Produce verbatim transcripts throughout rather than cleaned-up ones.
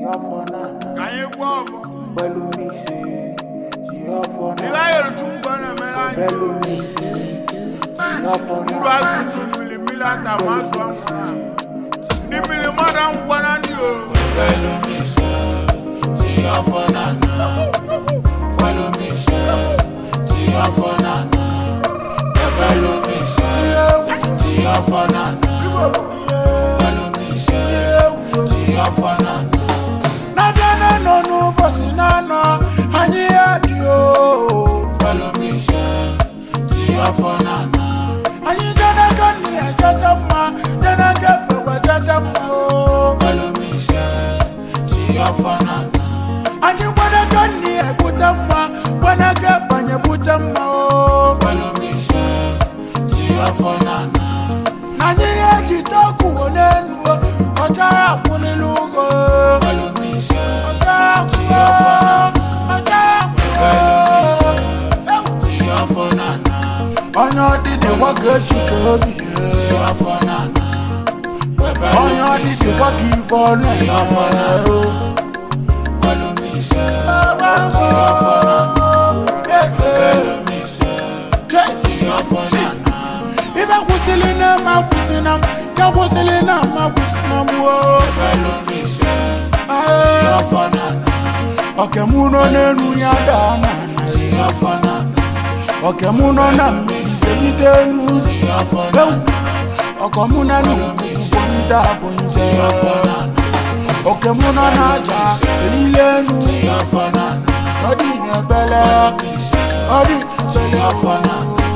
Can you go over? If I had two gonna make and you wanna go near Butama, when I get Banya Butama, follow me, share, Tia Fonana. Nanya Jitaku, and then what I put in Lugo, follow me, share, Tia Fonana. I know did the work you could be Tia Fonana. I know did the work you for Tia Fonana. If I was selling a mouthina, I was selling a mouthina. Okay, Muno Nuyadana. Okay, Muno Nam, say it. Okay, Muna Nuyada. Okay, Muno Naja, Ilenu, Odina Bella, Odi Bella,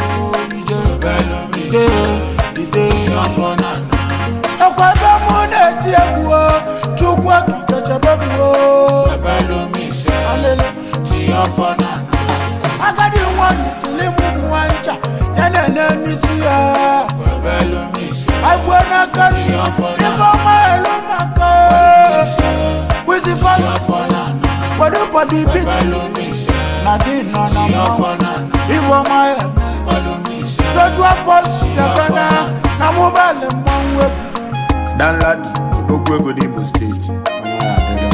Ide, Ide, Okwaba Moneti Abuo, Chukwa Kikachababuo, Alele, Tiafanana. I got you one to live with one cha, Yana Misia, I wanna cut you off for my Lomaka. With the fire, what nobody beat Nadine, no, no, if my judge was false, Yakana, Namobal, and one whip. Dan Ladi, Bogwego Demo State.